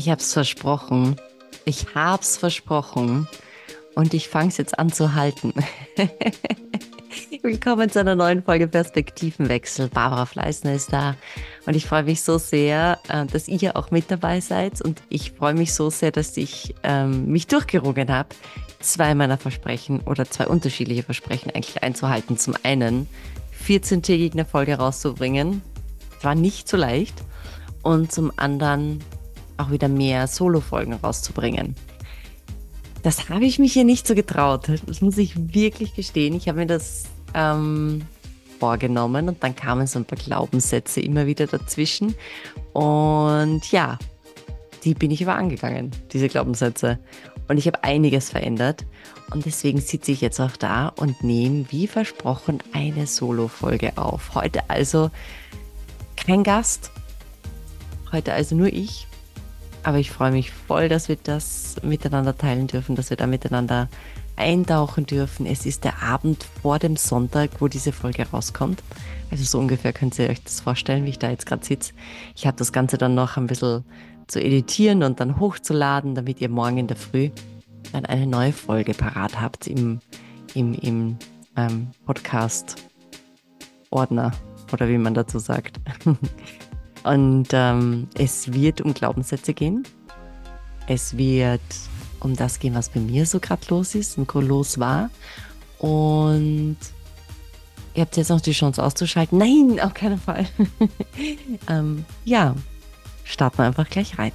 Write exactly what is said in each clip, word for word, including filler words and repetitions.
Ich hab's versprochen. Ich hab's versprochen. Und ich fang's jetzt an zu halten. Willkommen zu einer neuen Folge Perspektivenwechsel. Barbara Fleißner ist da. Und ich freue mich so sehr, äh, dass ihr auch mit dabei seid. Und ich freue mich so sehr, dass ich ähm, mich durchgerungen habe, zwei meiner Versprechen oder zwei unterschiedliche Versprechen eigentlich einzuhalten. Zum einen vierzehn-tägig eine Folge rauszubringen. Das war nicht so leicht. Und zum anderen auch wieder mehr Solo-Folgen rauszubringen. Das habe ich mich hier nicht so getraut. Das muss ich wirklich gestehen. Ich habe mir das ähm, vorgenommen und dann kamen so ein paar Glaubenssätze immer wieder dazwischen. Und ja, die bin ich aber angegangen, diese Glaubenssätze. Und ich habe einiges verändert. Und deswegen sitze ich jetzt auch da und nehme, wie versprochen, eine Solo-Folge auf. Heute also kein Gast, heute also nur ich. Aber ich freue mich voll, dass wir das miteinander teilen dürfen, dass wir da miteinander eintauchen dürfen. Es ist der Abend vor dem Sonntag, wo diese Folge rauskommt. Also so ungefähr könnt ihr euch das vorstellen, wie ich da jetzt gerade sitze. Ich habe das Ganze dann noch ein bisschen zu editieren und dann hochzuladen, damit ihr morgen in der Früh dann eine neue Folge parat habt im, im, im ähm, Podcast-Ordner oder wie man dazu sagt. Und ähm, es wird um Glaubenssätze gehen. Es wird um das gehen, was bei mir so gerade los ist und los war. Und ihr habt jetzt noch die Chance auszuschalten. Nein, auf keinen Fall. ähm, ja, starten wir einfach gleich rein.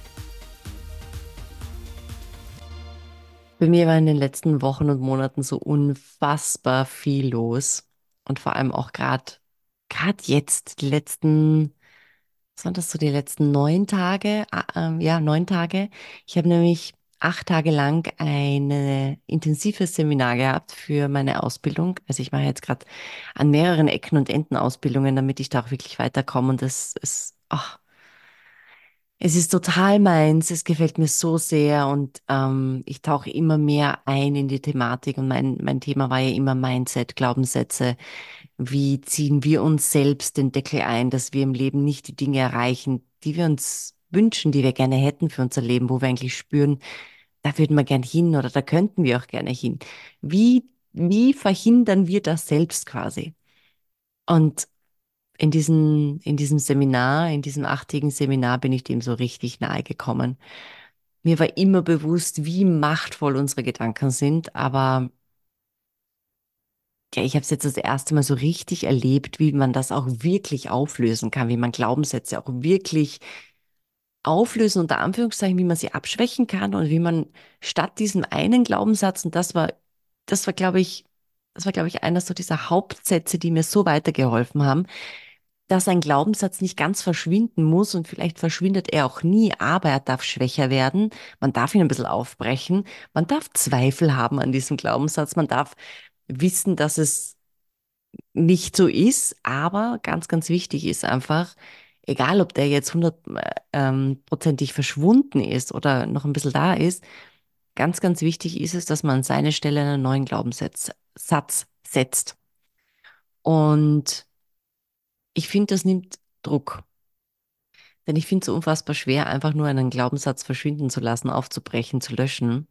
Bei mir war in den letzten Wochen und Monaten so unfassbar viel los. Und vor allem auch gerade, gerade jetzt, die letzten Was waren das so die letzten neun Tage? Ah, ähm, ja, neun Tage. Ich habe nämlich acht Tage lang ein intensives Seminar gehabt für meine Ausbildung. Also ich mache jetzt gerade an mehreren Ecken und Enden Ausbildungen, damit ich da auch wirklich weiterkomme. Und das ist, ach, es ist total meins. Es gefällt mir so sehr und ähm, ich tauche immer mehr ein in die Thematik. Und mein, mein Thema war ja immer Mindset, Glaubenssätze. Wie ziehen wir uns selbst den Deckel ein, dass wir im Leben nicht die Dinge erreichen, die wir uns wünschen, die wir gerne hätten für unser Leben, wo wir eigentlich spüren, da würden wir gern hin oder da könnten wir auch gerne hin. Wie, wie verhindern wir das selbst quasi? Und in diesem, in diesem Seminar, in diesem achttägigen Seminar bin ich dem so richtig nahe gekommen. Mir war immer bewusst, wie machtvoll unsere Gedanken sind, aber ja, ich habe es jetzt das erste Mal so richtig erlebt, wie man das auch wirklich auflösen kann, wie man Glaubenssätze auch wirklich auflösen, unter Anführungszeichen, wie man sie abschwächen kann und wie man statt diesem einen Glaubenssatz, und das war, das war, glaube ich, das war, glaube ich, einer so dieser Hauptsätze, die mir so weitergeholfen haben, dass ein Glaubenssatz nicht ganz verschwinden muss und vielleicht verschwindet er auch nie, aber er darf schwächer werden. Man darf ihn ein bisschen aufbrechen. Man darf Zweifel haben an diesem Glaubenssatz. Man darf wissen, dass es nicht so ist, aber ganz, ganz wichtig ist einfach, egal ob der jetzt hundertprozentig verschwunden ist oder noch ein bisschen da ist, ganz, ganz wichtig ist es, dass man an seine Stelle einen neuen Glaubenssatz Satz setzt. Und ich finde, das nimmt Druck. Denn ich finde es so unfassbar schwer, einfach nur einen Glaubenssatz verschwinden zu lassen, aufzubrechen, zu löschen.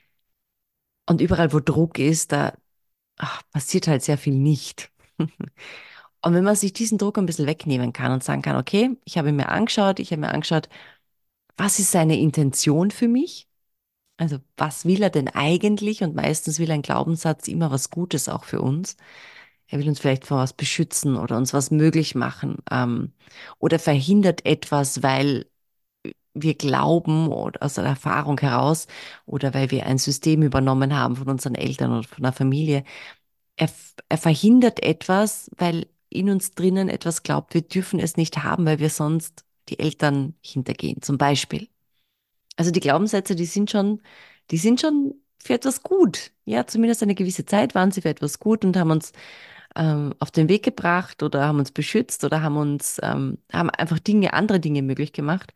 Und überall, wo Druck ist, da ach, passiert halt sehr viel nicht. Und wenn man sich diesen Druck ein bisschen wegnehmen kann und sagen kann, okay, ich habe ihn mir angeschaut, ich habe mir angeschaut, was ist seine Intention für mich? Also was will er denn eigentlich? Und meistens will ein Glaubenssatz immer was Gutes auch für uns. Er will uns vielleicht vor was beschützen oder uns was möglich machen, ähm, oder verhindert etwas, weil wir glauben oder aus der Erfahrung heraus oder weil wir ein System übernommen haben von unseren Eltern oder von der Familie. Er, er verhindert etwas, weil in uns drinnen etwas glaubt, wir dürfen es nicht haben, weil wir sonst die Eltern hintergehen, zum Beispiel. Also die Glaubenssätze, die sind schon, die sind schon für etwas gut. Ja, zumindest eine gewisse Zeit waren sie für etwas gut und haben uns ähm, auf den Weg gebracht oder haben uns beschützt oder haben uns, ähm, haben einfach Dinge, andere Dinge möglich gemacht.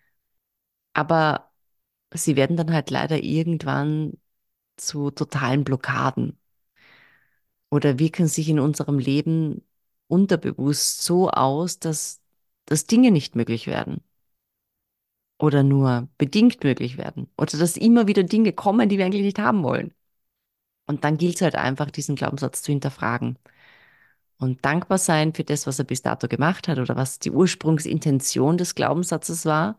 Aber sie werden dann halt leider irgendwann zu totalen Blockaden oder wirken sich in unserem Leben unterbewusst so aus, dass, dass Dinge nicht möglich werden. oder nur bedingt möglich werden oder dass immer wieder Dinge kommen, die wir eigentlich nicht haben wollen. Und dann gilt es halt einfach, diesen Glaubenssatz zu hinterfragen und dankbar sein für das, was er bis dato gemacht hat oder was die Ursprungsintention des Glaubenssatzes war.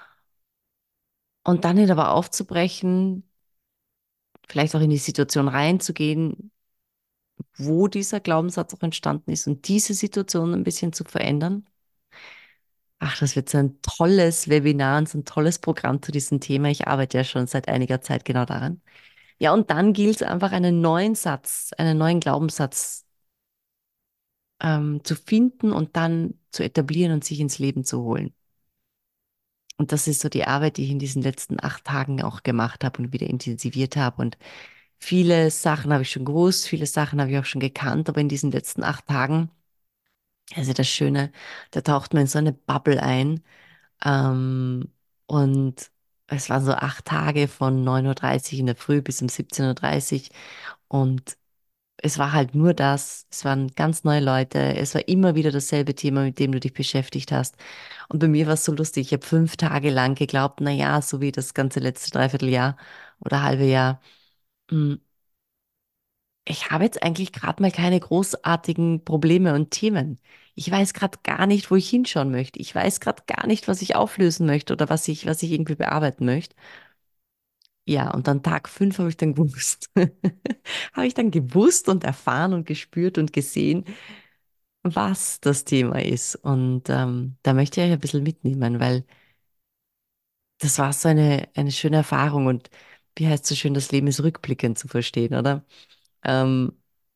Und dann ihn aber aufzubrechen, vielleicht auch in die Situation reinzugehen, wo dieser Glaubenssatz auch entstanden ist und diese Situation ein bisschen zu verändern. Ach, das wird so ein tolles Webinar und so ein tolles Programm zu diesem Thema. Ich arbeite ja schon seit einiger Zeit genau daran. Ja, und dann gilt es einfach, einen neuen Satz, einen neuen Glaubenssatz ähm, zu finden und dann zu etablieren und sich ins Leben zu holen. Und das ist so die Arbeit, die ich in diesen letzten acht Tagen auch gemacht habe und wieder intensiviert habe. Und viele Sachen habe ich schon gewusst, viele Sachen habe ich auch schon gekannt, aber in diesen letzten acht Tagen, also das Schöne, da taucht man in so eine Bubble ein. Ähm, und es waren so acht Tage von neun Uhr dreißig in der Früh bis um siebzehn Uhr dreißig. Und es war halt nur das. Es waren ganz neue Leute. Es war immer wieder dasselbe Thema, mit dem du dich beschäftigt hast. Und bei mir war es so lustig. Ich habe fünf Tage lang geglaubt, na ja, so wie das ganze letzte Dreivierteljahr oder halbe Jahr. mm, Ich habe jetzt eigentlich gerade mal keine großartigen Probleme und Themen. Ich weiß gerade gar nicht, wo ich hinschauen möchte. Ich weiß gerade gar nicht, was ich auflösen möchte oder was ich, was ich irgendwie bearbeiten möchte. Ja, und dann Tag fünf habe ich dann gewusst. Habe ich dann gewusst und erfahren und gespürt und gesehen, was das Thema ist. Und ähm, da möchte ich euch ein bisschen mitnehmen, weil das war so eine, eine schöne Erfahrung. Und wie heißt so schön, das Leben ist rückblickend zu verstehen, oder? Ähm,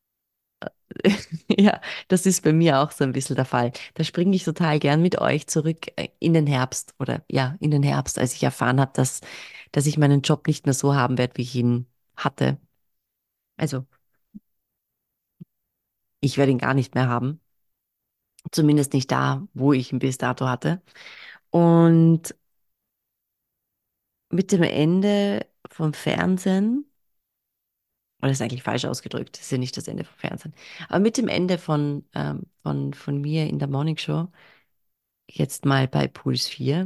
Ja, das ist bei mir auch so ein bisschen der Fall. Da springe ich total gern mit euch zurück äh, in den Herbst oder ja, in den Herbst, als ich erfahren habe, dass, dass ich meinen Job nicht mehr so haben werde, wie ich ihn hatte. Also, ich werde ihn gar nicht mehr haben. Zumindest nicht da, wo ich ihn bis dato hatte. Und mit dem Ende vom Fernsehen, oder das ist eigentlich falsch ausgedrückt, das ist ja nicht das Ende vom Fernsehen, aber mit dem Ende von, ähm, von, von mir in der Morning Show, jetzt mal bei Puls vier.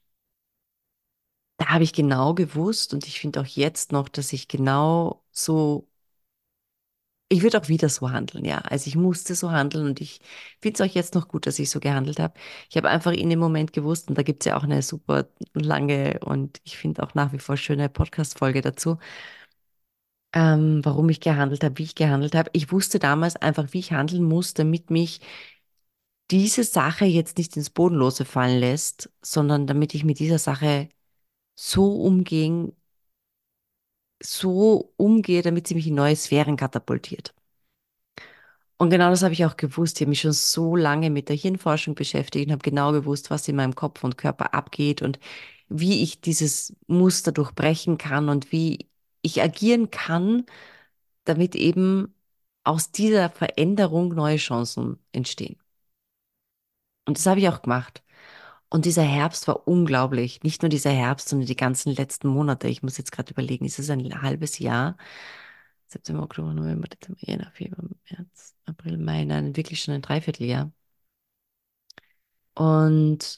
Da habe ich genau gewusst und ich finde auch jetzt noch, dass ich genau so, ich würde auch wieder so handeln, ja. Also ich musste so handeln und ich finde es auch jetzt noch gut, dass ich so gehandelt habe. Ich habe einfach in dem Moment gewusst und da gibt es ja auch eine super lange und ich finde auch nach wie vor schöne Podcast-Folge dazu, ähm, warum ich gehandelt habe, wie ich gehandelt habe. Ich wusste damals einfach, wie ich handeln muss, damit mich diese Sache jetzt nicht ins Bodenlose fallen lässt, sondern damit ich mit dieser Sache so umgehen so umgehe, damit sie mich in neue Sphären katapultiert. Und genau das habe ich auch gewusst. Ich habe mich schon so lange mit der Hirnforschung beschäftigt und habe genau gewusst, was in meinem Kopf und Körper abgeht und wie ich dieses Muster durchbrechen kann und wie ich agieren kann, damit eben aus dieser Veränderung neue Chancen entstehen. Und das habe ich auch gemacht. Und dieser Herbst war unglaublich. Nicht nur dieser Herbst, sondern die ganzen letzten Monate. Ich muss jetzt gerade überlegen, ist es ein halbes Jahr? September, Oktober, November, Dezember, Jänner, Februar, März, April, Mai, nein, wirklich schon ein Dreivierteljahr. Und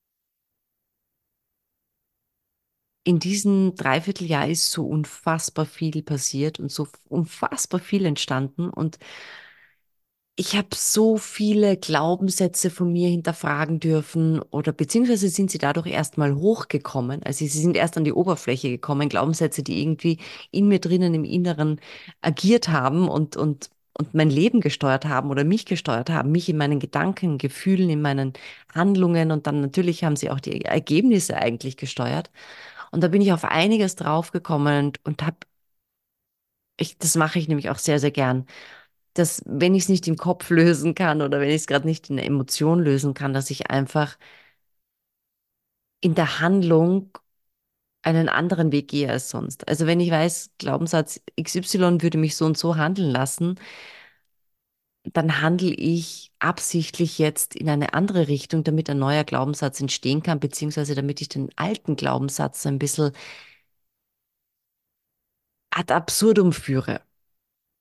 in diesem Dreivierteljahr ist so unfassbar viel passiert und so unfassbar viel entstanden. Und ich habe so viele Glaubenssätze von mir hinterfragen dürfen oder beziehungsweise sind sie dadurch erstmal hochgekommen. Also sie sind erst an die Oberfläche gekommen, Glaubenssätze, die irgendwie in mir drinnen im Inneren agiert haben und, und, und mein Leben gesteuert haben oder mich gesteuert haben, mich in meinen Gedanken, Gefühlen, in meinen Handlungen und dann natürlich haben sie auch die Ergebnisse eigentlich gesteuert. Und da bin ich auf einiges draufgekommen und, und habe, ich, das mache ich nämlich auch sehr, sehr gern, dass wenn ich es nicht im Kopf lösen kann oder wenn ich es gerade nicht in der Emotion lösen kann, dass ich einfach in der Handlung einen anderen Weg gehe als sonst. Also wenn ich weiß, Glaubenssatz X Y würde mich so und so handeln lassen, dann handle ich absichtlich jetzt in eine andere Richtung, damit ein neuer Glaubenssatz entstehen kann, beziehungsweise damit ich den alten Glaubenssatz so ein bisschen ad absurdum führe.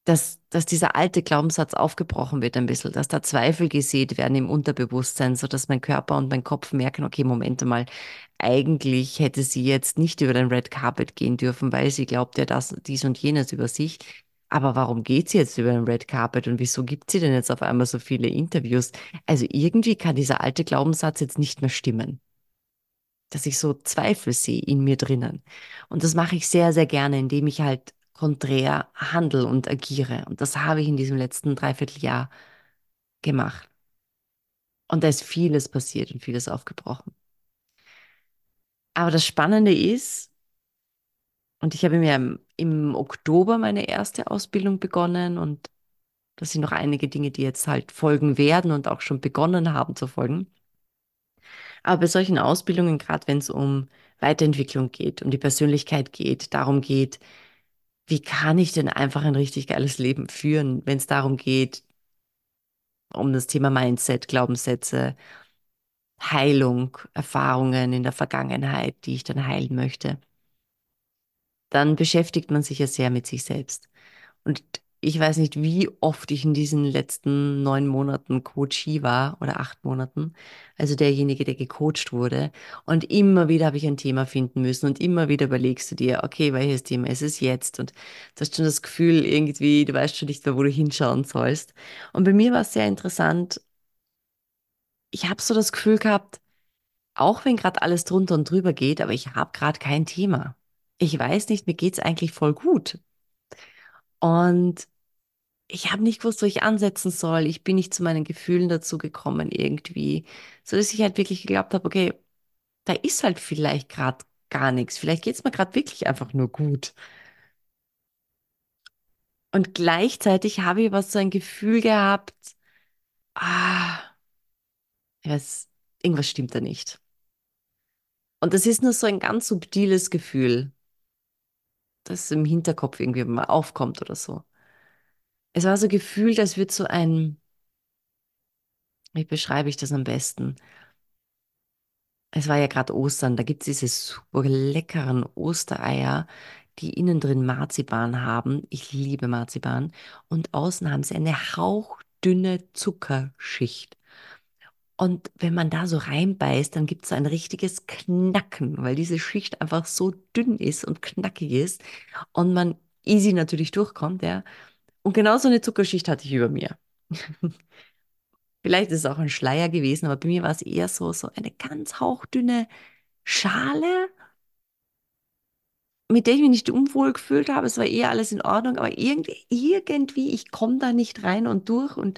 dass, dass dieser alte Glaubenssatz aufgebrochen wird ein bisschen, dass da Zweifel gesät werden im Unterbewusstsein, so dass mein Körper und mein Kopf merken, okay, Moment mal, eigentlich hätte sie jetzt nicht über den Red Carpet gehen dürfen, weil sie glaubt ja das, dies und jenes über sich. Aber warum geht sie jetzt über den Red Carpet und wieso gibt sie denn jetzt auf einmal so viele Interviews? Also irgendwie kann dieser alte Glaubenssatz jetzt nicht mehr stimmen, dass ich so Zweifel sehe in mir drinnen. Und das mache ich sehr, sehr gerne, indem ich halt konträr handle und agiere. Und das habe ich in diesem letzten Dreivierteljahr gemacht. Und da ist vieles passiert und vieles aufgebrochen. Aber das Spannende ist, und ich habe mir im, im Oktober meine erste Ausbildung begonnen und das sind noch einige Dinge, die jetzt halt folgen werden und auch schon begonnen haben zu folgen. Aber bei solchen Ausbildungen, gerade wenn es um Weiterentwicklung geht, um die Persönlichkeit geht, darum geht, wie kann ich denn einfach ein richtig geiles Leben führen, wenn es darum geht, um das Thema Mindset, Glaubenssätze, Heilung, Erfahrungen in der Vergangenheit, die ich dann heilen möchte, dann beschäftigt man sich ja sehr mit sich selbst. Und ich weiß nicht, wie oft ich in diesen letzten neun Monaten Coachee war oder acht Monaten, also derjenige, der gecoacht wurde. Und immer wieder habe ich ein Thema finden müssen und immer wieder überlegst du dir, okay, welches Thema ist es jetzt? Und du hast schon das Gefühl, irgendwie, du weißt schon nicht mehr, wo du hinschauen sollst. Und bei mir war es sehr interessant. Ich habe so das Gefühl gehabt, auch wenn gerade alles drunter und drüber geht, aber ich habe gerade kein Thema. Ich weiß nicht, mir geht's eigentlich voll gut. Und ich habe nicht gewusst, wo ich ansetzen soll. Ich bin nicht zu meinen Gefühlen dazu gekommen irgendwie, so dass ich halt wirklich geglaubt habe, okay, da ist halt vielleicht gerade gar nichts. Vielleicht geht es mir gerade wirklich einfach nur gut. Und gleichzeitig habe ich aber so ein Gefühl gehabt, ah, was, irgendwas stimmt da nicht. Und das ist nur so ein ganz subtiles Gefühl, das im Hinterkopf irgendwie mal aufkommt oder so. Es war so gefühlt, als würde so ein, wie beschreibe ich das am besten? Es war ja gerade Ostern, da gibt es diese super leckeren Ostereier, die innen drin Marzipan haben. Ich liebe Marzipan. Und außen haben sie eine hauchdünne Zuckerschicht. Und wenn man da so reinbeißt, dann gibt es so ein richtiges Knacken, weil diese Schicht einfach so dünn ist und knackig ist und man easy natürlich durchkommt, ja. Und genau so eine Zuckerschicht hatte ich über mir. Vielleicht ist es auch ein Schleier gewesen, aber bei mir war es eher so, so eine ganz hauchdünne Schale, mit der ich mich nicht unwohl gefühlt habe. Es war eher alles in Ordnung, aber irgendwie, irgendwie, ich komme da nicht rein und durch. Und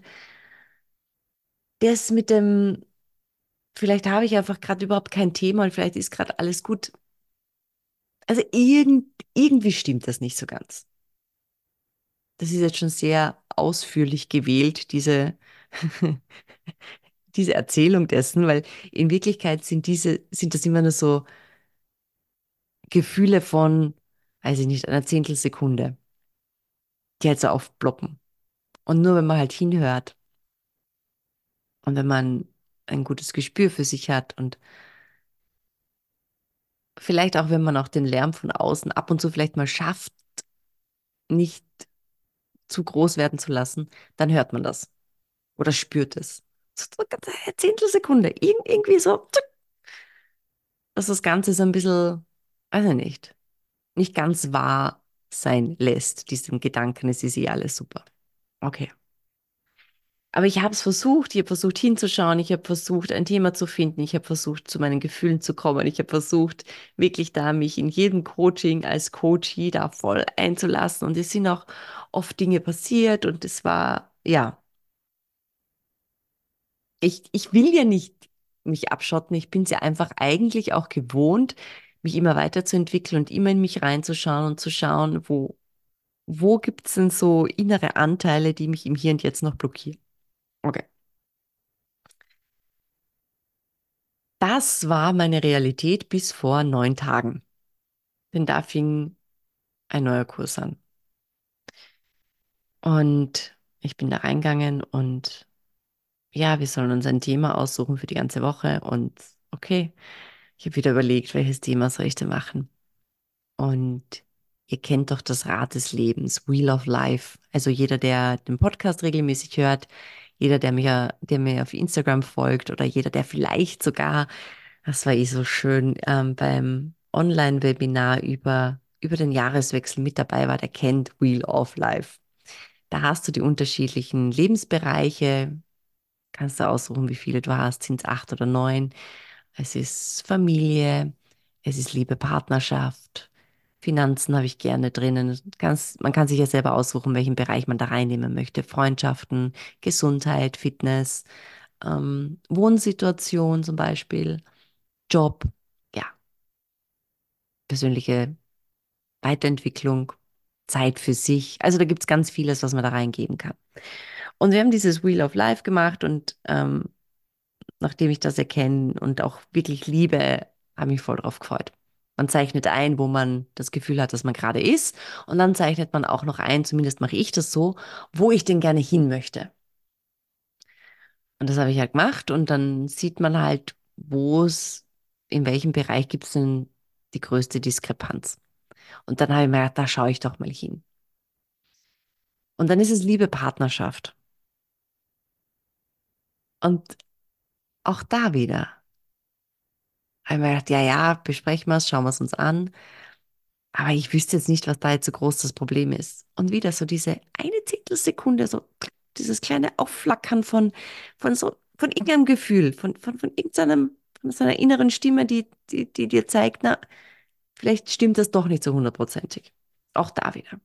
das mit dem, vielleicht habe ich einfach gerade überhaupt kein Thema und vielleicht ist gerade alles gut. Also irgend, irgendwie stimmt das nicht so ganz. Das ist jetzt schon sehr ausführlich gewählt, diese, diese Erzählung dessen, weil in Wirklichkeit sind diese, sind das immer nur so Gefühle von, weiß ich nicht, einer Zehntelsekunde, die halt so aufploppen. Und nur wenn man halt hinhört und wenn man ein gutes Gespür für sich hat und vielleicht auch, wenn man auch den Lärm von außen ab und zu vielleicht mal schafft, nicht zu groß werden zu lassen, dann hört man das oder spürt es. So so ganz eine Zehntelsekunde, Ir irgendwie so, zack, dass das Ganze so ein bisschen, weiß ich nicht, nicht ganz wahr sein lässt, diesen Gedanken, es ist eh alles super. Okay. Aber ich habe es versucht, ich habe versucht hinzuschauen, ich habe versucht, ein Thema zu finden, ich habe versucht, zu meinen Gefühlen zu kommen, ich habe versucht, wirklich da mich in jedem Coaching als Coachie da voll einzulassen. Und es sind auch oft Dinge passiert und es war, ja, ich, ich will ja nicht mich abschotten, ich bin es ja einfach eigentlich auch gewohnt, mich immer weiterzuentwickeln und immer in mich reinzuschauen und zu schauen, wo, wo gibt es denn so innere Anteile, die mich im Hier und Jetzt noch blockieren. Okay. Das war meine Realität bis vor neun Tagen. Denn da fing ein neuer Kurs an. Und ich bin da reingegangen und ja, wir sollen uns ein Thema aussuchen für die ganze Woche. Und okay, ich habe wieder überlegt, welches Thema soll ich denn machen. Und Ihr kennt doch das Rad des Lebens, Wheel of Life. Also jeder, der den Podcast regelmäßig hört, jeder, der mir, der mir auf Instagram folgt oder jeder, der vielleicht sogar, das war eh so schön, ähm, beim Online-Webinar über, über den Jahreswechsel mit dabei war, der kennt Wheel of Life. Da hast du die unterschiedlichen Lebensbereiche, kannst du aussuchen, wie viele du hast, sind es acht oder neun. Es ist Familie, es ist Liebe, Partnerschaft, Finanzen habe ich gerne drinnen. Ganz, man kann sich ja selber aussuchen, welchen Bereich man da reinnehmen möchte. Freundschaften, Gesundheit, Fitness, ähm, Wohnsituation zum Beispiel, Job, ja, persönliche Weiterentwicklung, Zeit für sich. Also da gibt es ganz vieles, was man da reingeben kann. Und wir haben dieses Wheel of Life gemacht und ähm, nachdem ich das erkenne und auch wirklich liebe, habe ich mich voll drauf gefreut. Man zeichnet ein, wo man das Gefühl hat, dass man gerade ist. Und dann zeichnet man auch noch ein, zumindest mache ich das so, wo ich denn gerne hin möchte. Und das habe ich ja gemacht. Und dann sieht man halt, wo es, in welchem Bereich gibt es denn die größte Diskrepanz. Und dann habe ich mir gedacht, da schaue ich doch mal hin. Und dann ist es Liebe, Partnerschaft. Und auch da wieder habe ich mir gedacht, ja, ja, besprechen wir es, schauen wir es uns an. Aber ich wüsste jetzt nicht, was da jetzt so groß das Problem ist. Und wieder so diese eine Zehntelsekunde, so dieses kleine Aufflackern von, von so, von irgendeinem Gefühl, von, von, von irgendeinem, von so einer inneren Stimme, die, die, die dir zeigt, na, vielleicht stimmt das doch nicht so hundertprozentig. Auch da wieder.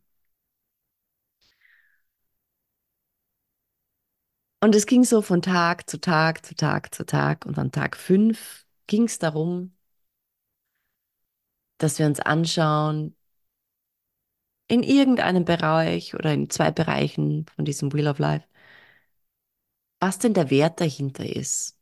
Und es ging so von Tag zu Tag zu Tag zu Tag. Und an Tag fünf ging es darum, dass wir uns anschauen, in irgendeinem Bereich oder in zwei Bereichen von diesem Wheel of Life, was denn der Wert dahinter ist.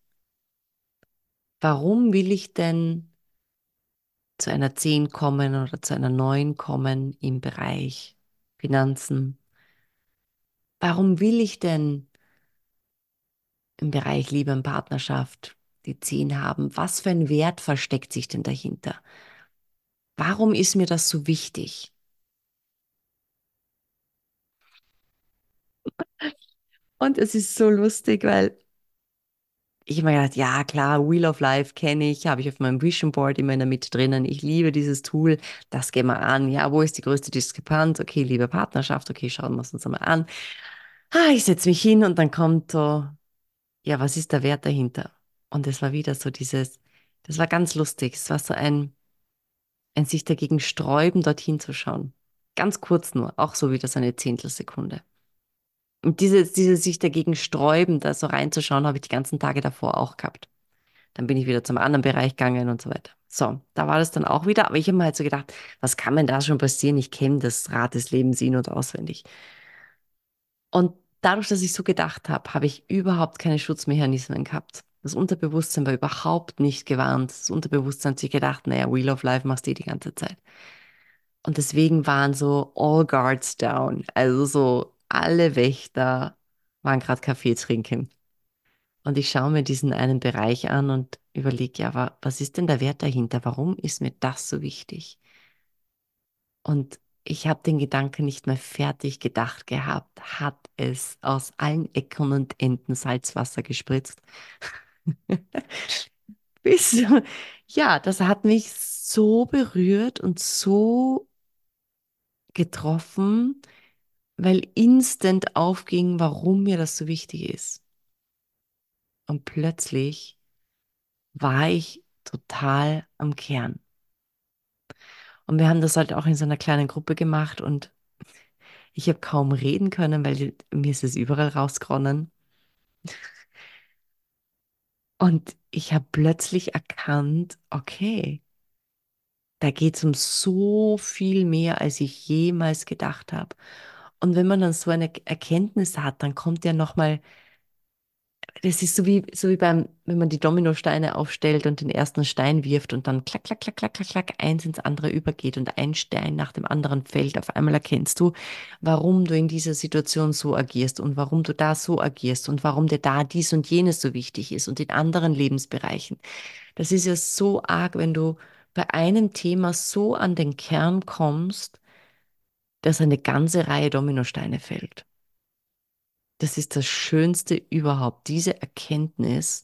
Warum will ich denn zu einer zehn kommen oder zu einer neun kommen im Bereich Finanzen? Warum will ich denn im Bereich Liebe und Partnerschaft die zehn haben? Was für ein Wert versteckt sich denn dahinter? Warum ist mir das so wichtig? Und es ist so lustig, weil ich habe mir gedacht, ja klar, Wheel of Life kenne ich, habe ich auf meinem Vision Board immer in der Mitte drinnen. Ich liebe dieses Tool, das gehen wir an. Ja, wo ist die größte Diskrepanz? Okay, liebe Partnerschaft, okay, schauen wir es uns einmal an. Ah, ich setze mich hin und dann kommt so, ja, was ist der Wert dahinter? Und es war wieder so dieses, das war ganz lustig. Es war so ein, ein sich dagegen sträuben, dorthin zu schauen. Ganz kurz nur, auch so wieder so eine Zehntelsekunde. Und dieses, dieses sich dagegen sträuben, da so reinzuschauen, habe ich die ganzen Tage davor auch gehabt. Dann bin ich wieder zum anderen Bereich gegangen und so weiter. So, da war das dann auch wieder. Aber ich habe mir halt so gedacht, was kann denn da schon passieren? Ich kenne das Rad des Lebens in- und auswendig. Und dadurch, dass ich so gedacht habe, habe ich überhaupt keine Schutzmechanismen gehabt. Das Unterbewusstsein war überhaupt nicht gewarnt. Das Unterbewusstsein hat sich gedacht, naja, Wheel of Life machst du eh die ganze Zeit. Und deswegen waren so all guards down. Also so alle Wächter waren gerade Kaffee trinken. Und ich schaue mir diesen einen Bereich an und überlege, ja, wa- was ist denn der Wert dahinter? Warum ist mir das so wichtig? Und ich habe den Gedanken nicht mehr fertig gedacht gehabt, hat es aus allen Ecken und Enden Salzwasser gespritzt. Bis, ja, das hat mich so berührt und so getroffen, weil instant aufging, warum mir das so wichtig ist. Und plötzlich war ich total am Kern. Und wir haben das halt auch in so einer kleinen Gruppe gemacht und ich habe kaum reden können, weil die, mir ist es überall rausgeronnen. Und ich habe plötzlich erkannt, okay, da geht es um so viel mehr, als ich jemals gedacht habe. Und wenn man dann so eine Erkenntnis hat, dann kommt ja nochmal. Das ist so wie, so wie beim, wenn man die Dominosteine aufstellt und den ersten Stein wirft und dann klack, klack, klack, klack, klack, klack, eins ins andere übergeht und ein Stein nach dem anderen fällt. Auf einmal erkennst du, warum du in dieser Situation so agierst und warum du da so agierst und warum dir da dies und jenes so wichtig ist und in anderen Lebensbereichen. Das ist ja so arg, wenn du bei einem Thema so an den Kern kommst, dass eine ganze Reihe Dominosteine fällt. Das ist das Schönste überhaupt, diese Erkenntnis,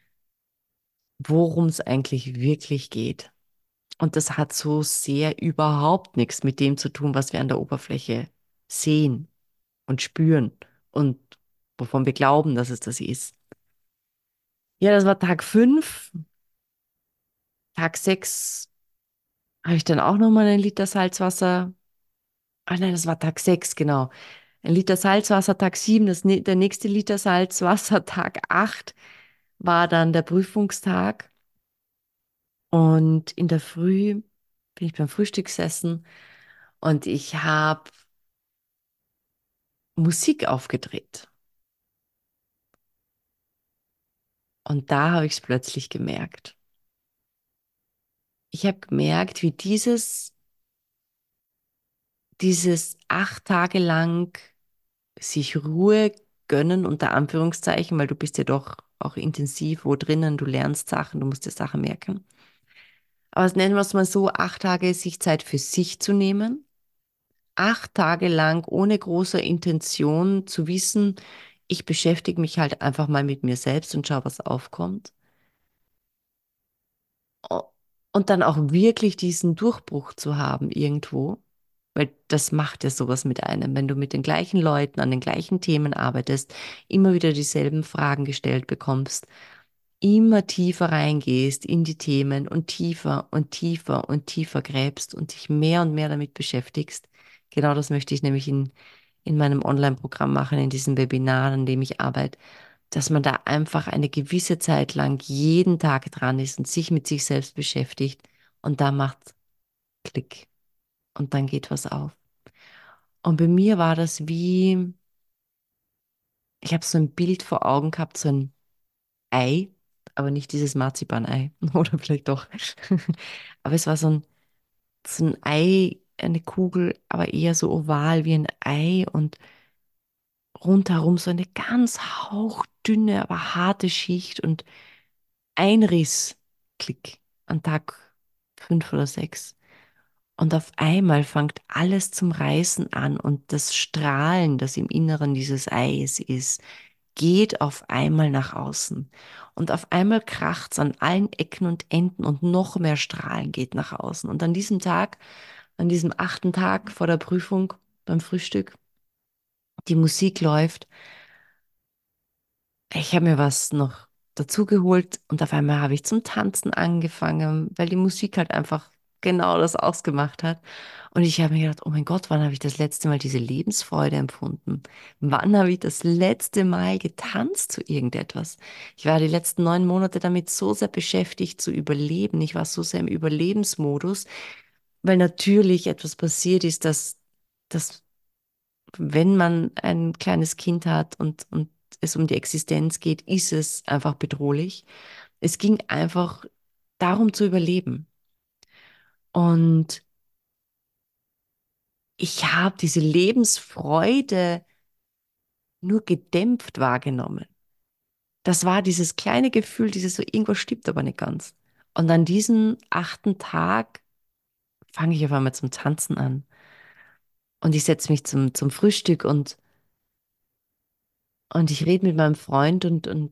worum es eigentlich wirklich geht. Und das hat so sehr überhaupt nichts mit dem zu tun, was wir an der Oberfläche sehen und spüren und wovon wir glauben, dass es das ist. Ja, das war Tag fünf. Tag sechs habe ich dann auch nochmal einen Liter Salzwasser. Ah nein, das war Tag sechs genau. Ein Liter Salzwasser, Tag sieben, das, nä- der nächste Liter Salzwasser, Tag acht war dann der Prüfungstag. Und in der Früh bin ich beim Frühstück gesessen und ich habe Musik aufgedreht. Und da habe ich es plötzlich gemerkt. Ich habe gemerkt, wie dieses, dieses acht Tage lang sich Ruhe gönnen, unter Anführungszeichen, weil du bist ja doch auch intensiv wo drinnen, du lernst Sachen, du musst dir Sachen merken. Aber nennen wir es mal so, acht Tage sich Zeit für sich zu nehmen, acht Tage lang ohne große Intention zu wissen, ich beschäftige mich halt einfach mal mit mir selbst und schaue, was aufkommt. O- Und dann auch wirklich diesen Durchbruch zu haben irgendwo, weil das macht ja sowas mit einem, wenn du mit den gleichen Leuten an den gleichen Themen arbeitest, immer wieder dieselben Fragen gestellt bekommst, immer tiefer reingehst in die Themen und tiefer und tiefer und tiefer gräbst und dich mehr und mehr damit beschäftigst. Genau das möchte ich nämlich in, in meinem Online-Programm machen, in diesem Webinar, an dem ich arbeite, dass man da einfach eine gewisse Zeit lang jeden Tag dran ist und sich mit sich selbst beschäftigt und da macht Klick und dann geht was auf. Und bei mir war das wie, ich habe so ein Bild vor Augen gehabt, so ein Ei, aber nicht dieses Marzipanei. Oder vielleicht doch. Aber es war so ein, so ein Ei, eine Kugel, aber eher so oval wie ein Ei und rundherum so eine ganz hauchdünne, aber harte Schicht und ein Riss, klick, an Tag fünf oder sechs. Und auf einmal fängt alles zum Reißen an und das Strahlen, das im Inneren dieses Eis ist, geht auf einmal nach außen. Und auf einmal kracht's an allen Ecken und Enden und noch mehr Strahlen geht nach außen. Und an diesem Tag, an diesem achten Tag vor der Prüfung beim Frühstück, die Musik läuft. Ich habe mir was noch dazu geholt und auf einmal habe ich zum Tanzen angefangen, weil die Musik halt einfach genau das ausgemacht hat. Und ich habe mir gedacht, oh mein Gott, wann habe ich das letzte Mal diese Lebensfreude empfunden? Wann habe ich das letzte Mal getanzt zu irgendetwas? Ich war die letzten neun Monate damit so sehr beschäftigt zu überleben. Ich war so sehr im Überlebensmodus, weil natürlich etwas passiert ist, dass, dass wenn man ein kleines Kind hat und, und es um die Existenz geht, ist es einfach bedrohlich. Es ging einfach darum zu überleben. Und ich habe diese Lebensfreude nur gedämpft wahrgenommen. Das war dieses kleine Gefühl, dieses so, irgendwas stimmt aber nicht ganz. Und an diesem achten Tag fange ich auf einmal zum Tanzen an. Und ich setze mich zum, zum Frühstück und, und ich rede mit meinem Freund und, und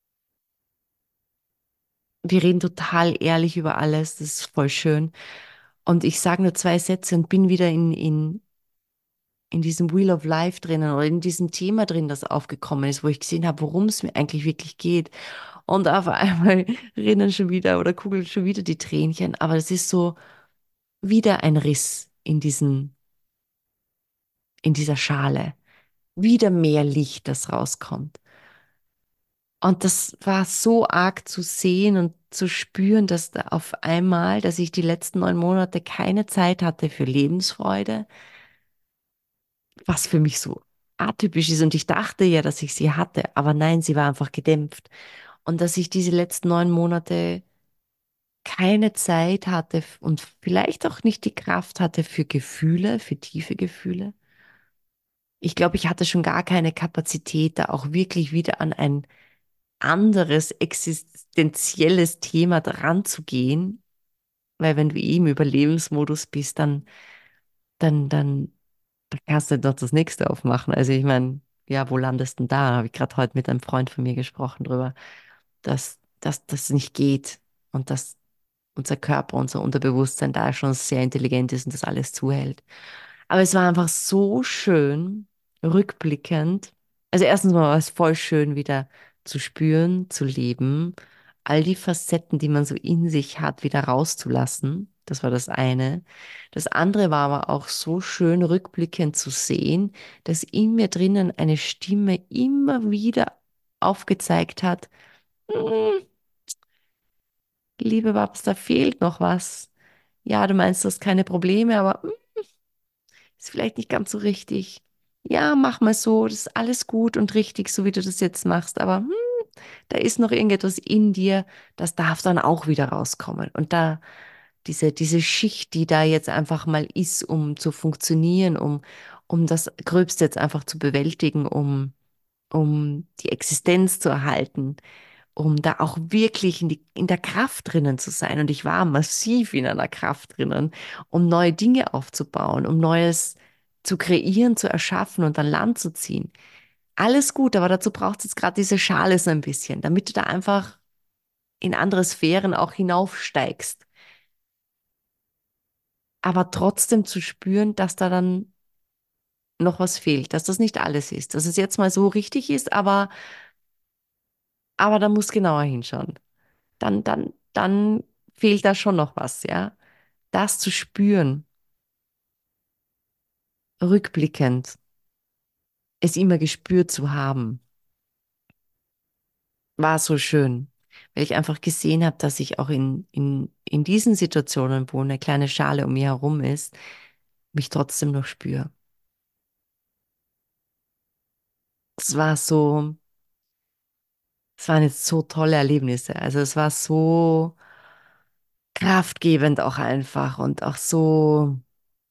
wir reden total ehrlich über alles. Das ist voll schön. Und ich sage nur zwei Sätze und bin wieder in, in, in diesem Wheel of Life drinnen oder in diesem Thema drin, das aufgekommen ist, wo ich gesehen habe, worum es mir eigentlich wirklich geht. Und auf einmal rinnen schon wieder oder kugeln schon wieder die Tränchen. Aber es ist so wieder ein Riss in diesen, in dieser Schale. Wieder mehr Licht, das rauskommt. Und das war so arg zu sehen und zu spüren, dass da auf einmal, dass ich die letzten neun Monate keine Zeit hatte für Lebensfreude, was für mich so atypisch ist. Und ich dachte ja, dass ich sie hatte, aber nein, sie war einfach gedämpft. Und dass ich diese letzten neun Monate keine Zeit hatte und vielleicht auch nicht die Kraft hatte für Gefühle, für tiefe Gefühle. Ich glaube, ich hatte schon gar keine Kapazität, da auch wirklich wieder an ein anderes existenzielles Thema dran zu gehen, weil wenn du eh im Überlebensmodus bist, dann, dann, dann da kannst du doch das nächste aufmachen. Also ich meine, ja, wo landest du denn da? Da habe ich gerade heute mit einem Freund von mir gesprochen drüber, dass, dass das nicht geht und dass unser Körper, unser Unterbewusstsein da schon sehr intelligent ist und das alles zuhält. Aber es war einfach so schön, rückblickend. Also erstens mal war es voll schön, wieder zu spüren, zu leben, all die Facetten, die man so in sich hat, wieder rauszulassen. Das war das eine. Das andere war aber auch so schön, rückblickend zu sehen, dass in mir drinnen eine Stimme immer wieder aufgezeigt hat, "Mm, liebe Babs, da fehlt noch was. Ja, du meinst, du hast keine Probleme, aber mm, ist vielleicht nicht ganz so richtig. Ja, mach mal so, das ist alles gut und richtig, so wie du das jetzt machst, aber hm, da ist noch irgendetwas in dir, das darf dann auch wieder rauskommen. Und da diese, diese Schicht, die da jetzt einfach mal ist, um zu funktionieren, um, um das Gröbste jetzt einfach zu bewältigen, um, um die Existenz zu erhalten, um da auch wirklich in die, in der Kraft drinnen zu sein. Und ich war massiv in einer Kraft drinnen, um neue Dinge aufzubauen, um Neues zu kreieren, zu erschaffen und an Land zu ziehen. Alles gut, aber dazu braucht es jetzt gerade diese Schale so ein bisschen, damit du da einfach in andere Sphären auch hinaufsteigst. Aber trotzdem zu spüren, dass da dann noch was fehlt, dass das nicht alles ist, dass es jetzt mal so richtig ist, aber, aber da muss genauer hinschauen. Dann, dann, dann fehlt da schon noch was, ja. Das zu spüren, rückblickend, es immer gespürt zu haben, war so schön, weil ich einfach gesehen habe, dass ich auch in, in, in diesen Situationen, wo eine kleine Schale um mir herum ist, mich trotzdem noch spüre. Es war so, es waren jetzt so tolle Erlebnisse. Also es war so kraftgebend auch einfach und auch so,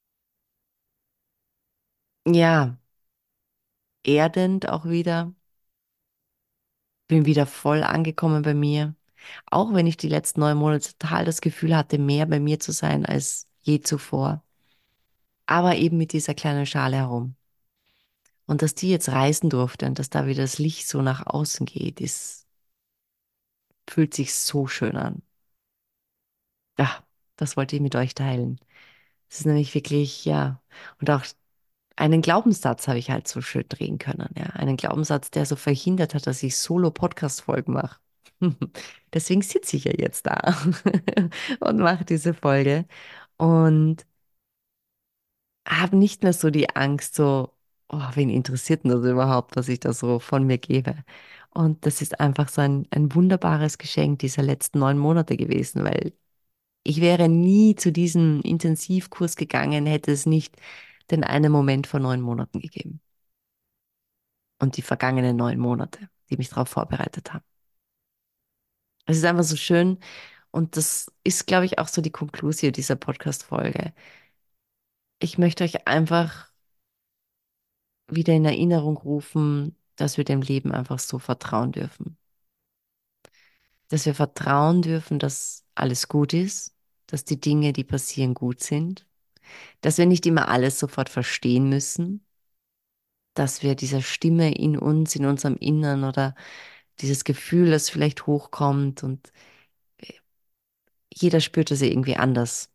ja, erdend auch wieder. Bin wieder voll angekommen bei mir. Auch wenn ich die letzten neun Monate total das Gefühl hatte, mehr bei mir zu sein als je zuvor. Aber eben mit dieser kleinen Schale herum. Und dass die jetzt reisen durfte und dass da wieder das Licht so nach außen geht, ist, fühlt sich so schön an. Ja, das wollte ich mit euch teilen. Es ist nämlich wirklich, ja, und auch einen Glaubenssatz habe ich halt so schön drehen können. Ja, einen Glaubenssatz, der so verhindert hat, dass ich Solo-Podcast-Folgen mache. Deswegen sitze ich ja jetzt da und mache diese Folge und habe nicht mehr so die Angst, so, oh, wen interessiert denn das überhaupt, was ich da so von mir gebe? Und das ist einfach so ein, ein wunderbares Geschenk dieser letzten neun Monate gewesen, weil ich wäre nie zu diesem Intensivkurs gegangen, hätte es nicht den einen Moment vor neun Monaten gegeben. Und die vergangenen neun Monate, die mich darauf vorbereitet haben. Es ist einfach so schön und das ist, glaube ich, auch so die Konklusion dieser Podcast-Folge. Ich möchte euch einfach wieder in Erinnerung rufen, dass wir dem Leben einfach so vertrauen dürfen. Dass wir vertrauen dürfen, dass alles gut ist, dass die Dinge, die passieren, gut sind, dass wir nicht immer alles sofort verstehen müssen, dass wir dieser Stimme in uns, in unserem Innern oder dieses Gefühl, das vielleicht hochkommt und jeder spürt es irgendwie anders.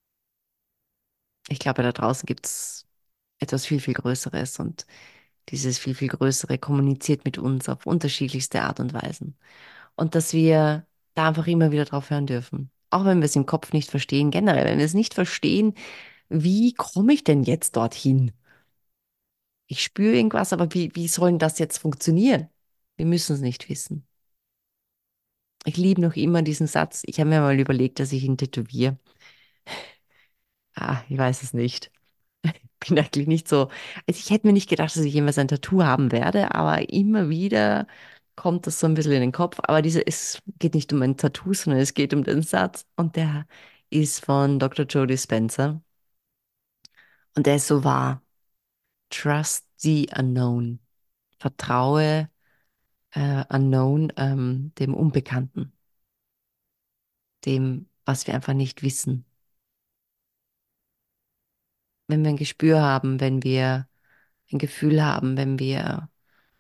Ich glaube, da draußen gibt es etwas viel, viel Größeres und dieses viel, viel Größere kommuniziert mit uns auf unterschiedlichste Art und Weisen. Und dass wir da einfach immer wieder drauf hören dürfen. Auch wenn wir es im Kopf nicht verstehen, generell, wenn wir es nicht verstehen, wie komme ich denn jetzt dorthin? Ich spüre irgendwas, aber wie, wie soll denn das jetzt funktionieren? Wir müssen es nicht wissen. Ich liebe noch immer diesen Satz. Ich habe mir mal überlegt, dass ich ihn tätowiere. Ah, ich weiß es nicht. Bin eigentlich nicht so. Also ich hätte mir nicht gedacht, dass ich jemals ein Tattoo haben werde, aber immer wieder kommt das so ein bisschen in den Kopf. Aber diese, es geht nicht um ein Tattoo, sondern es geht um den Satz. Und der ist von Doktor Joe Dispenza. Und der ist so wahr. Trust the unknown. Vertraue äh, unknown, ähm, dem Unbekannten, dem, was wir einfach nicht wissen. wenn wir ein Gespür haben, wenn wir ein Gefühl haben, wenn wir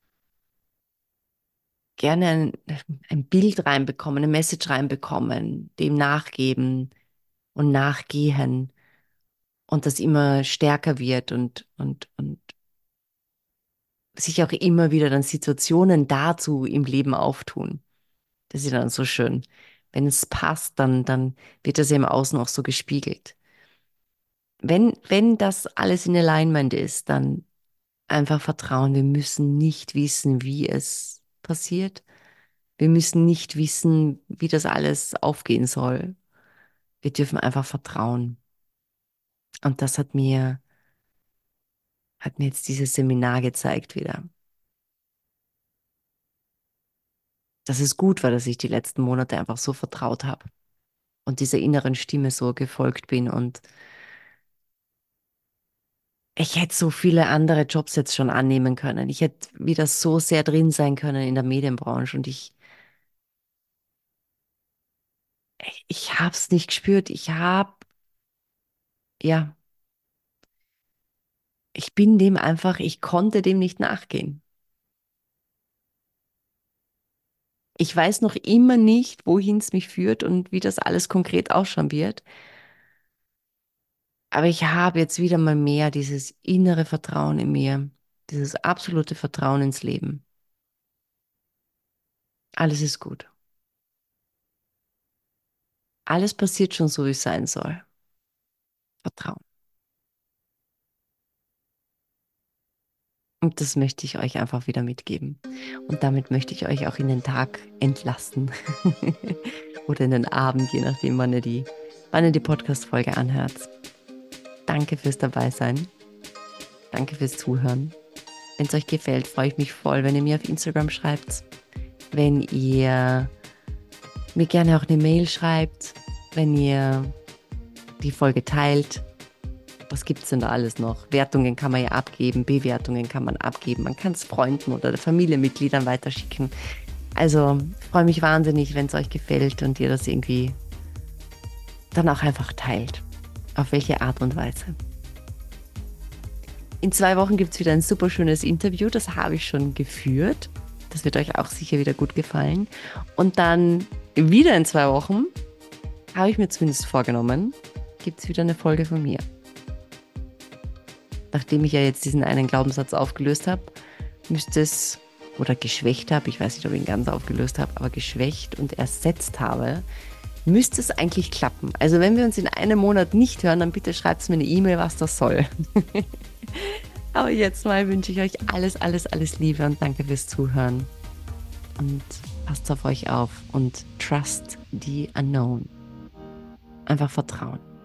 gerne ein, ein Bild reinbekommen, eine Message reinbekommen, dem nachgeben und nachgehen und das immer stärker wird und, und, und sich auch immer wieder dann Situationen dazu im Leben auftun. Das ist dann so schön. Wenn es passt, dann, dann wird das ja im Außen auch so gespiegelt. Wenn, wenn das alles in Alignment ist, dann einfach vertrauen. Wir müssen nicht wissen, wie es passiert. Wir müssen nicht wissen, wie das alles aufgehen soll. Wir dürfen einfach vertrauen. Und das hat mir, hat mir jetzt dieses Seminar gezeigt wieder. Dass es gut war, dass ich die letzten Monate einfach so vertraut habe und dieser inneren Stimme so gefolgt bin. Und ich hätte so viele andere Jobs jetzt schon annehmen können. Ich hätte wieder so sehr drin sein können in der Medienbranche und ich, ich habe es nicht gespürt. Ich habe, ja, ich bin dem einfach, ich konnte dem nicht nachgehen. Ich weiß noch immer nicht, wohin es mich führt und wie das alles konkret ausschauen wird. Aber ich habe jetzt wieder mal mehr dieses innere Vertrauen in mir, dieses absolute Vertrauen ins Leben. Alles ist gut. Alles passiert schon so, wie es sein soll. Vertrauen. Und das möchte ich euch einfach wieder mitgeben. Und damit möchte ich euch auch in den Tag entlassen. Oder in den Abend, je nachdem, wann ihr die, wann ihr die Podcast-Folge anhört. Danke fürs Dabeisein. Danke fürs Zuhören. Wenn es euch gefällt, freue ich mich voll, wenn ihr mir auf Instagram schreibt. Wenn ihr mir gerne auch eine Mail schreibt. Wenn ihr die Folge teilt. Was gibt es denn da alles noch? Wertungen kann man ja abgeben, Bewertungen kann man abgeben. Man kann es Freunden oder Familienmitgliedern weiterschicken. Also freue mich wahnsinnig, wenn es euch gefällt und ihr das irgendwie dann auch einfach teilt. Auf welche Art und Weise. In zwei Wochen gibt es wieder ein super schönes Interview. Das habe ich schon geführt. Das wird euch auch sicher wieder gut gefallen. Und dann wieder in zwei Wochen, habe ich mir zumindest vorgenommen, gibt es wieder eine Folge von mir. Nachdem ich ja jetzt diesen einen Glaubenssatz aufgelöst habe, müsste es, oder geschwächt habe, ich weiß nicht, ob ich ihn ganz aufgelöst habe, aber geschwächt und ersetzt habe, müsste es eigentlich klappen. Also wenn wir uns in einem Monat nicht hören, dann bitte schreibt mir eine E-Mail, was das soll. Aber jetzt mal wünsche ich euch alles, alles, alles Liebe und danke fürs Zuhören. Und passt auf euch auf und trust the unknown. Einfach vertrauen.